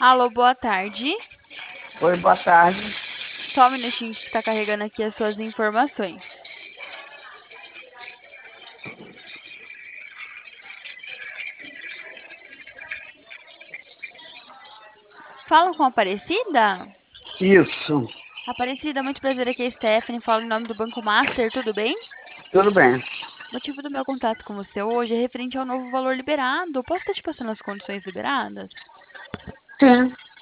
Alô, boa tarde. Oi, boa tarde. Só um minutinho que tá carregando aqui as suas informações. Fala com a Aparecida? Isso, Aparecida, muito prazer, aqui é a Stephanie, falo em nome do Banco Master, tudo bem? tudo bem. O motivo do meu contato com você hoje é referente ao novo valor liberado. Posso estar te passando as condições liberadas? Sim,